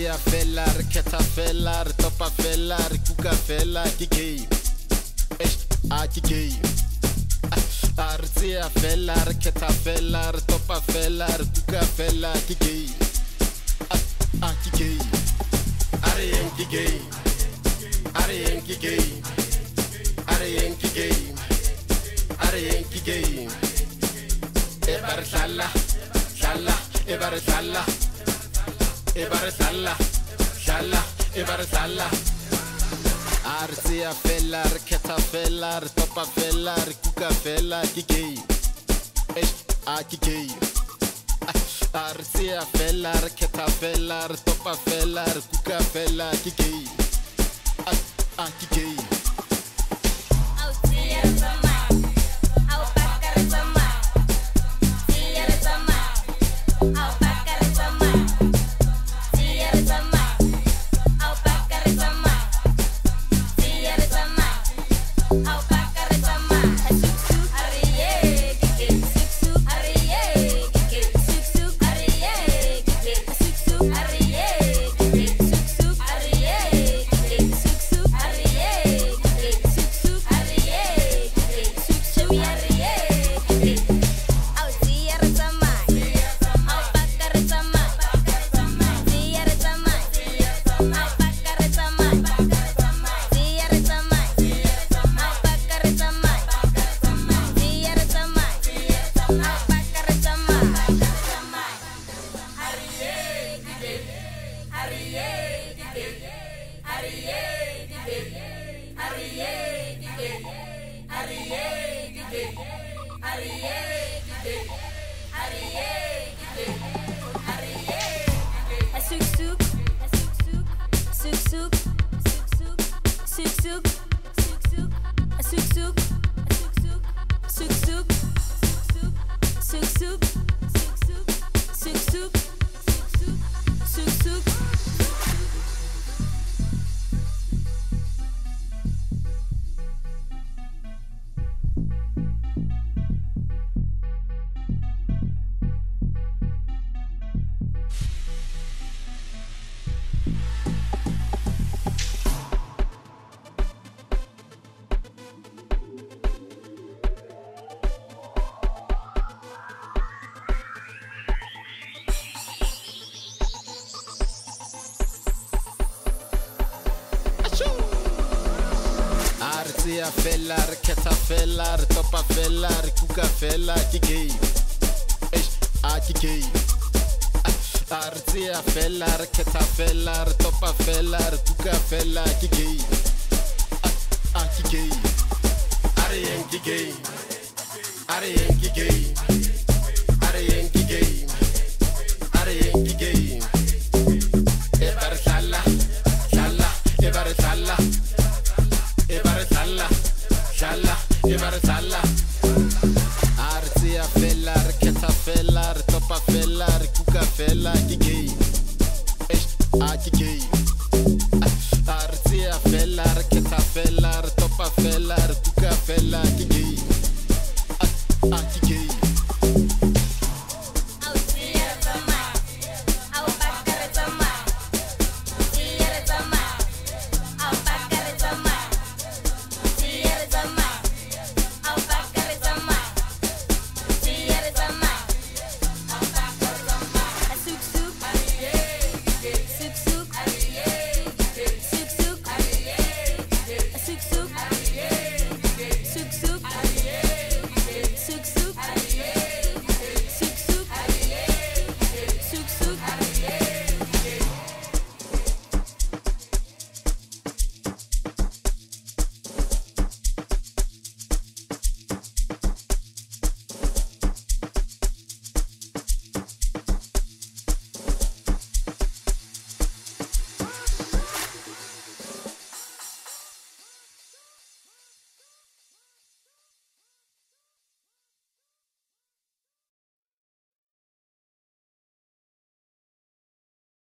Artsia felar, keta felar, topa felar, kuka felar, kikei. Kikei. Artsia felar, keta felar, topa felar, kuka felar, kikei. Kikei. Arien kikei. Arien kikei. Arien kikei. Arien kikei. Ebar salla, salla, ebar salla. Ebar salla, salla, ebar salla. Artsia felar, keta felar, topa felar, kuka felar, kikei. Kikei. Artsia felar, keta felar, topa felar, kuka felar, kikei. Kikei. Artsia felar, keta felar, topa felar, kuka felar, kikei. Kikei. Artsia felar, keta felar, topa felar, kuka felar, kikei. Kikei. Arien kikei. Arien kikei. Arien kikei. Arien kikei. Ebar salla, salla, ebar salla. Ebar salla, salla, ebar salla. Artsia felar, keta felar, topa felar, kuka felar.